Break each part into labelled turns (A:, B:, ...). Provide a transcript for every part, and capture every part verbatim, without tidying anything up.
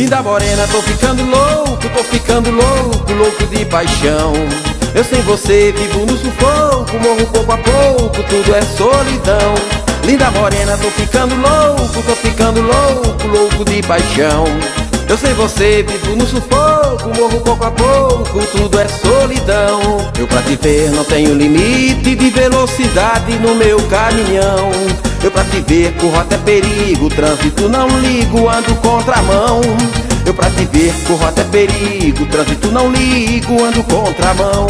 A: Linda morena, tô ficando louco, tô ficando louco, louco de paixão. Eu sem você vivo no sufoco, morro pouco a pouco, tudo é solidão. Linda morena, tô ficando louco, tô ficando louco, louco de paixão. Eu sem você vivo no sufoco, morro pouco a pouco, tudo é solidão. Eu pra te ver não tenho limite de velocidade no meu caminhão. Eu pra te ver corro até perigo, trânsito não ligo, ando contramão. Eu pra te ver corro até perigo, trânsito não ligo, ando contramão.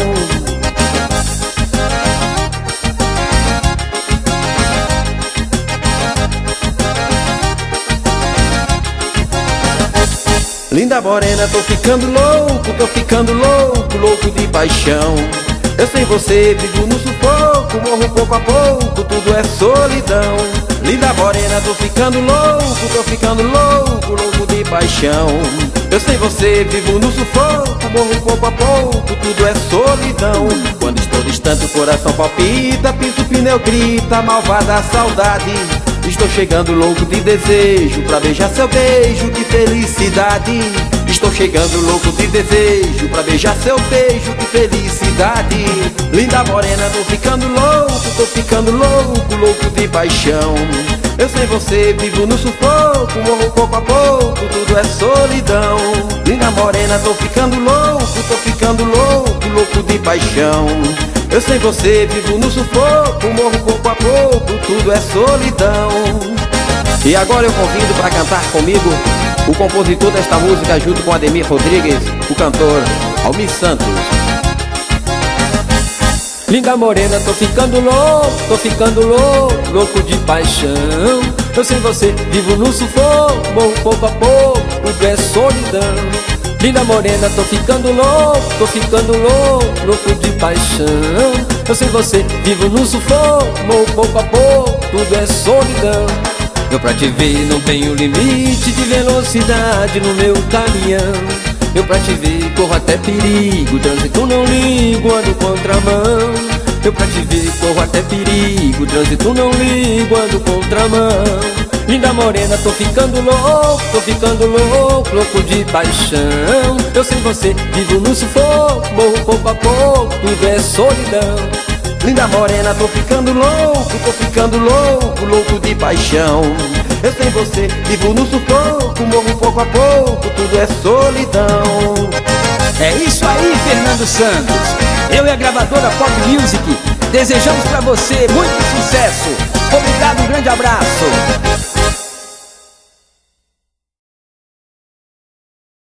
A: Linda morena, tô ficando louco, tô ficando louco, louco de paixão. Eu sem você vivo no sufoco, morro pouco a pouco, tudo é solidão. Linda morena, tô ficando louco, tô ficando louco, louco de paixão. Eu sem você vivo no sufoco, morro pouco a pouco, tudo é solidão. Quando estou distante o coração palpita, piso o pneu grita, malvada saudade. Estou chegando louco de desejo pra beijar seu beijo, que felicidade. Estou chegando louco de desejo pra beijar seu beijo, que felicidade. Linda morena, tô ficando louco, tô ficando louco, louco de paixão. Eu sem você vivo no sufoco, morro pouco a pouco, tudo é solidão. Linda morena, tô ficando louco, tô ficando louco, louco de paixão. Eu sem você vivo no sufoco, morro pouco a pouco, tudo é solidão. E agora eu convido para cantar comigo o compositor desta música junto com Ademir Rodrigues, o cantor Almir Santos.
B: Linda morena, tô ficando louco, tô ficando louco, louco de paixão. Eu sem você vivo no sufoco, morro pouco a pouco, tudo é solidão. Linda morena, tô ficando louco, tô ficando louco, louco de paixão. Eu sem você vivo no sufoco, morro pouco a pouco, tudo é solidão. Eu pra te ver não tenho limite de velocidade no meu caminhão. Eu pra te ver corro até perigo, trânsito não ligo, ando contramão. Eu pra te ver corro até perigo, trânsito não ligo, ando contramão. Linda morena, tô ficando louco, tô ficando louco, louco de paixão. Eu sem você vivo no sufoco, morro pouco a pouco, tudo é solidão.
A: Linda morena, tô ficando louco, tô ficando louco, louco de paixão. Eu sem você vivo no sufoco, morro pouco a pouco, tudo é solidão.
C: É isso aí, Fernando Santos. Eu e a gravadora Pop Music desejamos pra você muito sucesso. Obrigado, um grande abraço.